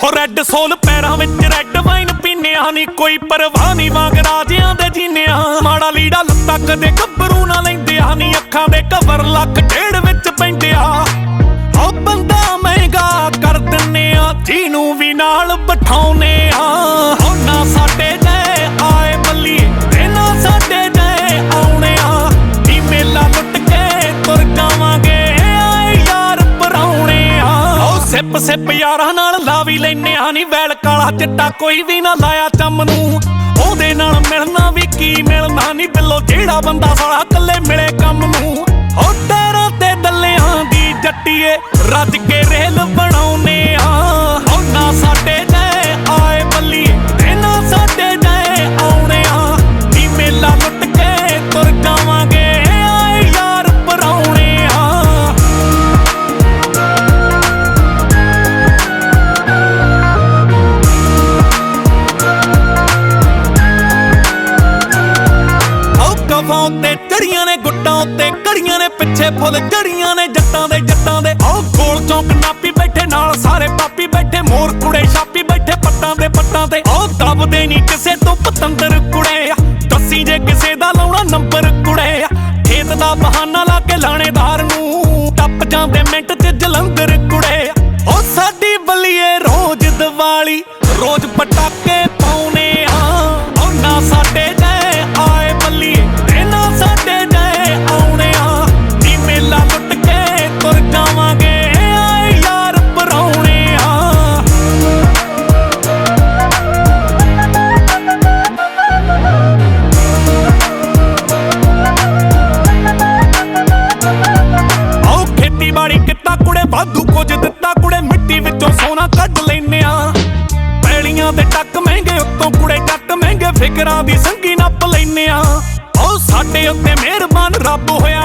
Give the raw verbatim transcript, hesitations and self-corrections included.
ਹੋ ਰੈੱਡ ਸੋਲ ਪੈਰਾਂ ਵਿੱਚ ਰੈੱਡ ਵਾਈਨ ਪੀਨੇ ਆ ਨੀ ਕੋਈ ਪਰਵਾਹ ਨੀ ਵਾਂਗ ਰਾਜਿਆਂ ਦੇ ਜੀਨੇ ਆ ਮਾੜਾ ਲੀੜਾ ਲੱਤਾਂ ਕਦੇ ਗੱਭਰੂ ਨਾ ਲੈਂਦੇ ਆ ਨੀ ਅੱਖਾਂ ਦੇ ਕਵਰ ਲੱਕ ਢੇੜ ਵਿੱਚ ਪੈਂਦੇ ਆ ਹੋ ਬੰਦਾ ਮਹਿੰਗਾ ਕਰ ਦਿੰਨੇ ਆ ਜਿਹਨੂੰ ਵੀ ਨਾਲ ਬਿਠਾਉਨੇ ਆ ਹੋ ਨਾ ਸਾਡੇ ਜੈ ਆਏ ਬੱਲੀ ਤੇ ਨਾ ਸਾਡੇ ਜੈ ਆਉਣੇ ਆ ਨੀ ਮੇਲਾ ਲੁੱਟ ਕੇ ਤੁਰ ਜਾਵਾਂਗੇ ਸਿਪ ਸਿਪ ਯਾਰਾਂ ਨਾਲ ਲਾ ਵੀ ਲੈਨੇ ਆ ਨੀ ਵੈਲ ਕਾਲਾ ਚਿੱਟਾ ਕੋਈ ਵੀ ਨਾ ਲਾਇਆ ਚੰਮ ਨੂੰ ਉਹਦੇ ਨਾਲ ਮਿਲਣਾ ਵੀ ਕੀ ਮਿਲਣਾ ਨੀ ਬਿੱਲੋ ਜਿਹੜਾ ਬੰਦਾ ਸਾਲਾ ਕੱਲੇ ਮਿਲੇ ਕੰਮ ਨੂੰ ਹੋ ਟੈਰਾਂ ਤੇ ਦੱਲਿਆਂ ਦੀ ਜੱਟੀਏ ਰੱਜ ਕੇ ਰੇਲ ਬਣਾਉਨੇ ਆ ਹੋ ਨਾ ਸਾਡੇ ਜੈ ਆਏ ਬੱਲੀ ਤੇ ਨਾ ਸਾਡੇ ਜੈ ਆਉਣੇ ਆ ਨੀ ਮੇਲਾ ਲੁੱਟ ਕੇ ਤੁਰ ਜਾਵਾਂਗੇ ਆਏ ਯਾਰ ਪਰਾਉਣੇ ਆ ਤੇ ਚੜੀਆਂ ਨੇ ਗੁੱਟਾਂ ਉੱਤੇ ਘੜੀਆਂ ਨੇ ਪਿੱਛੇ ਫੁੱਲ ਚੜੀਆਂ ਨੇ ਜੱਟਾਂ ਦੇ ਜੱਟਾਂ ਦੇ ਉਹ ਗੋਲ ਚੌਂਕ ਨਾਪੀ ਬੈਠੇ ਨਾਲ ਸਾਰੇ ਪਾਪੀ ਬੈਠੇ ਮੋਰ ਕੁੜੇ ਛਾਪੀ ਬੈਠੇ ਪੱਟਾਂ ਦੇ ਪੱਟਾਂ ਤੇ ਉਹ ਦਬਦੇ ਨਹੀਂ ਕਿਸੇ ਤੋਂ ਪਤੰਦਰ ਕੁੜੇ ਦੱਸੀ ਜੇ ਕਿਸੇ ਦਾ ਲਾਉਣਾ ਨੰਬਰ ਕੁੜੇ ਖੇਤ ਦਾ ਬਹਾਨਾ ਲਾ ਕੇ ਲਾਣੇਦਾਰ ਨੂੰ ਟੱਪ ਜਾਂਦੇ ਮਿੰਟ 'ਚ ਜਲੰਧਰ ਕੁੜੇ ਉਹ ਸਾਡੀ ਬੱਲੀਏ ਰੋਜ਼ ਦੀਵਾਲੀ ਰੋਜ਼ ਪਟਾਕੇ ਪਾਉਨੇ ਆ ਉਹ ਨਾ ਸਾਡੇ ਜੈ ਆਏ ਬੱਲੀਏ ਸਾਡੇ ਜੈ ਆਉਣੇ ਆ ਨੀ ਮੇਲਾ ਲੁੱਟ ਕੇ ਤੁਰ ਜਾਵਾਂਗੇ ਆਏ ਯਾਰ ਪਰਾਉਣੇ ਆ ਆਓ ਖੇਤੀਬਾੜੀ ਕਿੱਤਾ ਕੁੜੇ ਵਾਧੂ ਕੁਝ ਦਿੱਤਾ ਕੁੜੇ ਮਿੱਟੀ ਵਿੱਚੋਂ ਸੋਨਾ ਕੱਢ ਲੈਨੇ ਆ ਪੈਲੀਆਂ ਦੇ ਟੱਕ ਮਹਿੰਗੇ ਉੱਤੋਂ ਕੁੜੇ ਜੱਟ ਮਹਿੰਗੇ ਫਿਕਰਾਂ ਦੀ ਸੰਗੀ ਨੱਪ ਲੈਨੇ ਆ ਉਹ ਸਾਡੇ ਉੱਤੇ ਮਿਹਰਬਾਨ ਰੱਬ ਹੋਇਆ